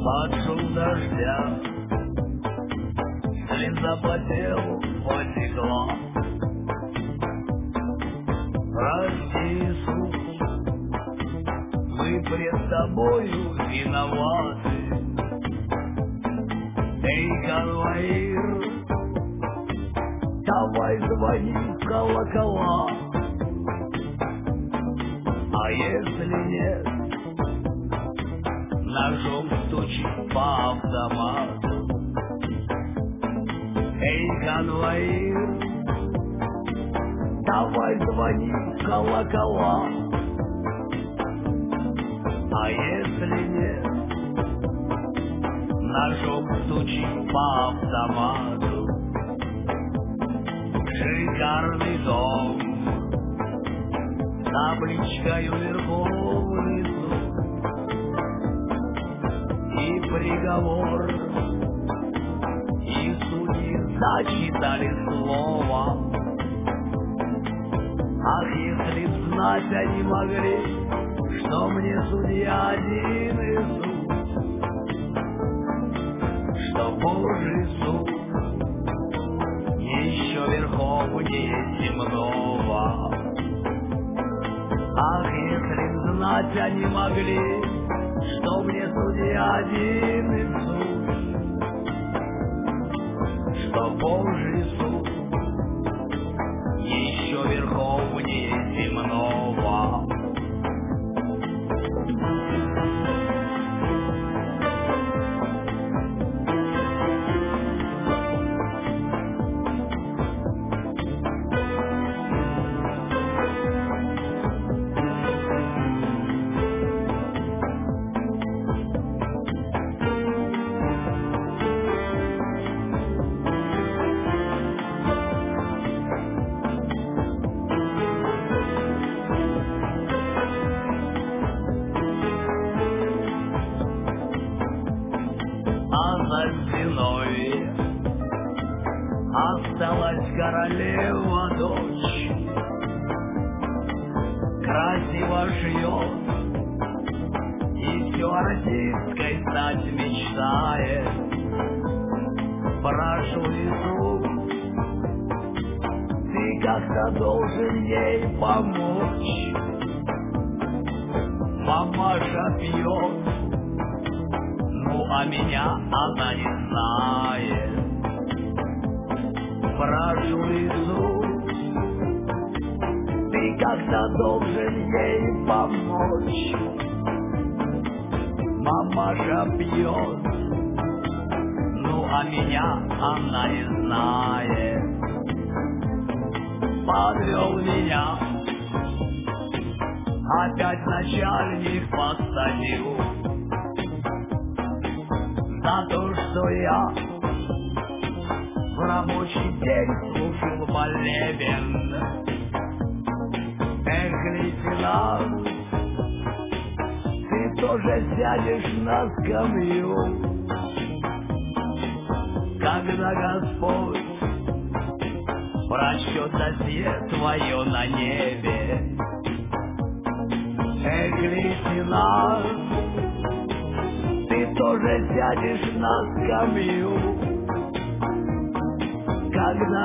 Под шум дождя слеза по телу потекла. Прости, Иисус, мы пред тобою виноваты. Эй, конвоир, давай звони в колокола. А если нет, ножом стучит по автомату. Эй, конвоир, давай звони в колокола. А если нет, ножом стучит по автомату. Шикарный дом, табличкою Верховный суд и приговор, и судьи зачитали слово. Ах, если б знать они могли, что мне судья один Иисус, что Божий суд еще верховнее земного. Ах, если б знать они могли, что мне судья один Иисус, что Божий суд еще верховнее земного. А за стеной осталась королева дочь, красиво шьет и все артисткой стать мечтает. Прошу, Иисус, ты как-то должен ей помочь. Мамаша пьет, ну а меня она не знает. Прошу, Иисус, ты как-то должен ей помочь. Мамаша пьет, ну а меня она не знает. Подвел меня опять начальник по статью за то, что я в рабочий день слушал молебен. Эх, лейтенант, ты тоже сядешь на скамью, когда Господь прочтет досье твое на небе. Эх, лейтенант, ты тоже сядешь на скамью, когда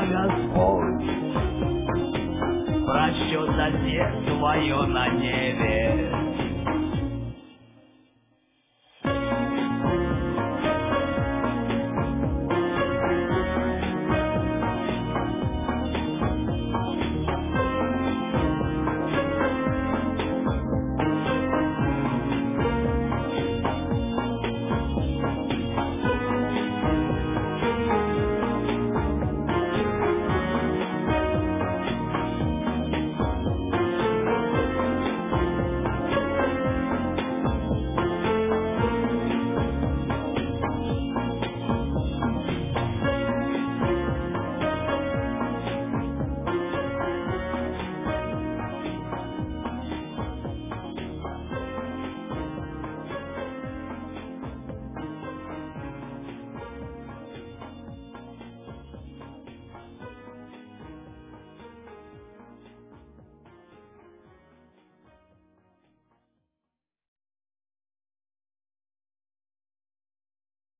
Господь прочтет досье твое на небе.